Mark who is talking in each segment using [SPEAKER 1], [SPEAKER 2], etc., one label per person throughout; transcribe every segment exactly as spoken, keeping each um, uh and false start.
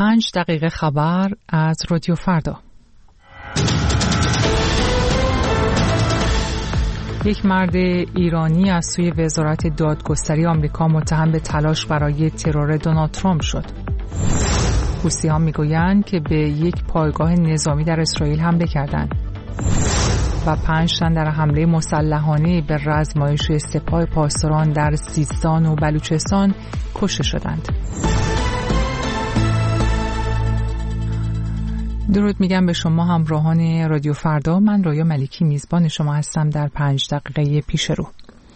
[SPEAKER 1] پنج دقیقه خبر از رادیو فردا. یک مرد ایرانی از سوی وزارت دادگستری آمریکا متهم به تلاش برای ترور دونالد ترامپ شد. حوثی‌ها میگویند که به یک پایگاه نظامی در اسرائیل حمله کردند و پنج تن در حمله مسلحانه به رزمایش سپاه پاسداران در سیستان و بلوچستان کشته شدند. درود میگم به شما همراهان رادیو فردا. من رویا ملکی میزبان شما هستم در پنج دقیقه پیش رو.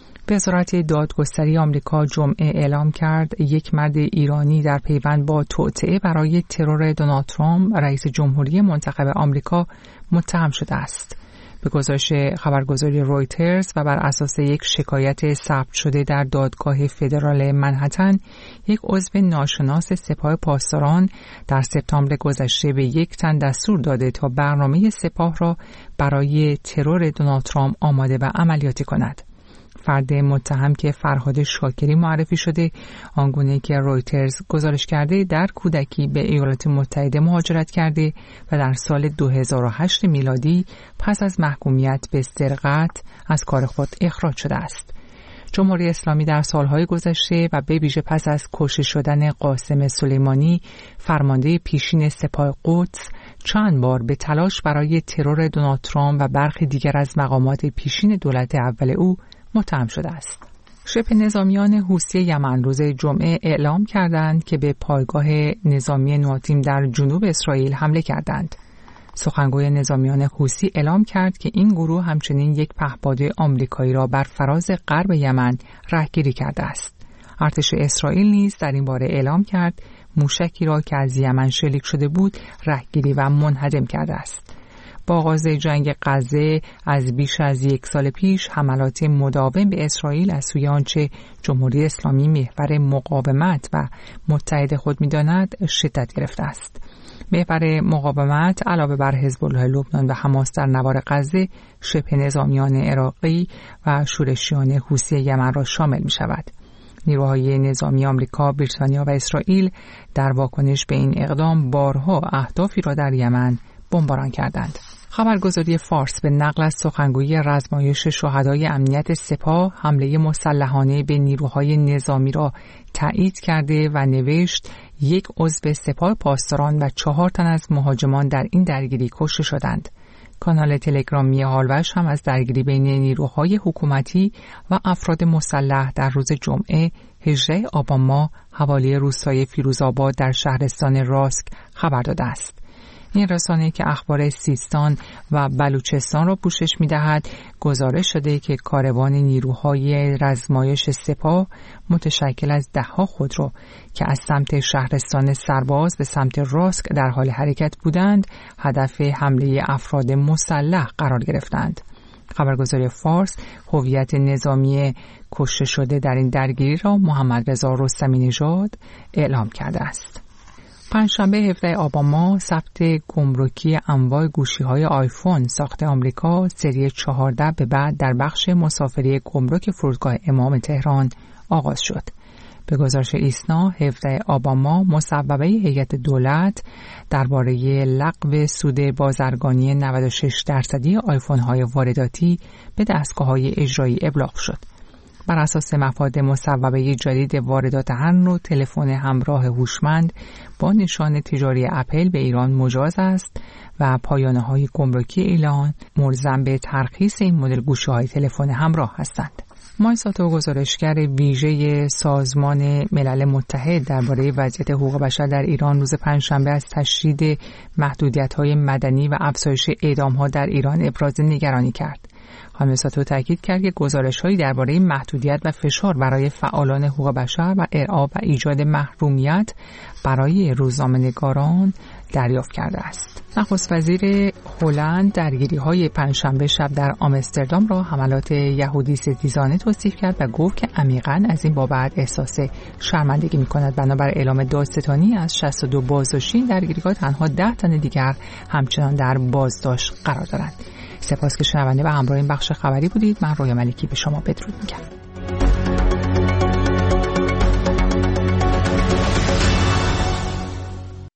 [SPEAKER 1] وزارت دادگستری آمریکا جمعه اعلام کرد یک مرد ایرانی در پیوند با توطئه برای ترور دونالد ترامپ رئیس جمهوری منتخب آمریکا متهم شده است. به گزارش خبرگزاری رویترز و بر اساس یک شکایت ثبت شده در دادگاه فدرال منهتن، یک عضو ناشناس سپاه پاسداران در سپتامبر گذشته به یک تن دستور داده تا برنامه سپاه را برای ترور دونالد ترامپ آماده و عملیاتی کند. فرد متهم که فرهاد شاکری معرفی شده، آنگونه که رویترز گزارش کرده در کودکی به ایالات متحده مهاجرت کرده و در سال دو هزار و هشت میلادی پس از محکومیت به سرقت از کار خود اخراج شده است. جمهوری اسلامی در سالهای گذشته و به ویژه پس از کشته شدن قاسم سلیمانی، فرمانده پیشین سپاه قدس، چند بار به تلاش برای ترور دونالد ترامپ و برخی دیگر از مقامات پیشین دولت اول او متهم شده است. شبه نظامیان حوثی یمن روز جمعه اعلام کردند که به پایگاه نظامی نواتیم در جنوب اسرائیل حمله کردند. سخنگوی نظامیان حوثی اعلام کرد که این گروه همچنین یک پهپاد آمریکایی را بر فراز غرب یمن رهگیری کرده است. ارتش اسرائیل نیز در این باره اعلام کرد موشکی را که از یمن شلیک شده بود رهگیری و منهدم کرده است. با آغاز جنگ غزه از بیش از یک سال پیش، حملات مداوم به اسرائیل از سوی آنچه جمهوری اسلامی محور مقاومت و متحد خود می‌داند شدت گرفته است. محور مقاومت علاوه بر حزب الله لبنان و حماس در نوار غزه، شبه نظامیان عراقی و شورشیان حوثی یمن را شامل می‌شود. نیروهای نظامی آمریکا، بریتانیا و اسرائیل در واکنش به این اقدام بارها اهدافی را در یمن بمباران کردند. خبرگزاری فارس به نقل از سخنگوی رزمایش شهدای امنیت سپاه حمله مسلحانه به نیروهای نظامی را تایید کرده و نوشت یک عضو سپاه پاسداران و چهار تن از مهاجمان در این درگیری کشته شدند. کانال تلگرامی هالوش هم از درگیری بین نیروهای حکومتی و افراد مسلح در روز جمعه هجده آبان ماه حوالی روستای فیروزآباد در شهرستان راسک خبر داده است. این رسانه که اخبار سیستان و بلوچستان را پوشش می‌دهد، گزارش شده که کاروان نیروهای رزمایش سپاه متشکل از ده‌ها خودرو که از سمت شهرستان سرباز به سمت راسک در حال حرکت بودند، هدف حمله افراد مسلح قرار گرفتند. خبرگزاری فارس هویت نظامی کشته شده در این درگیری را محمد رضا رستمی نژاد اعلام کرده است. پنجشنبه هفدهم آبان ماه ثبت گمرکی انواع گوشی‌های آیفون ساخت آمریکا سری چهارده به بعد در بخش مسافری گمرک فرودگاه امام تهران آغاز شد. به گزارش ایسنا، هفدهم آبان ماه مصوبه هیئت دولت درباره لغو سود بازرگانی نود و شش درصدی آیفون‌های وارداتی به دستگاه‌های اجرایی ابلاغ شد. بر اساس مفاد مصوبه جدید واردات هر نوع تلفن همراه هوشمند با نشان تجاری اپل به ایران مجاز است و پایانه‌های گمرکی ایران ملزم به ترخیص این مدل گوشی‌های تلفن همراه هستند. مایساتو گزارشگر ویژه سازمان ملل متحد درباره وضعیت حقوق بشر در ایران روز پنجشنبه از تشدید محدودیت‌های مدنی و افزایش اعدام‌ها در ایران ابراز نگرانی کرد. خانم ساتو تاکید کرد که گزارش‌هایی درباره محدودیت و فشار برای فعالان حقوق بشر و ارعاب و ایجاد محرومیت برای روزنامه‌نگاران دریافت کرده است. نخست وزیر هلند درگیری‌های پنجشنبه شب در آمستردام را حملات یهودی ستیزانه توصیف کرد و گفت که عمیقاً از این بابت احساس شرمندگی می‌کند. بنابر اعلام دادستانی از شصت و دو بازداشتی درگیری‌ها تنها ده تن دیگر همچنان در بازداشت قرار دارند. سپاس که شنونده و همراه این بخش خبری بودید. من رویا ملکی به شما بدرود میگم.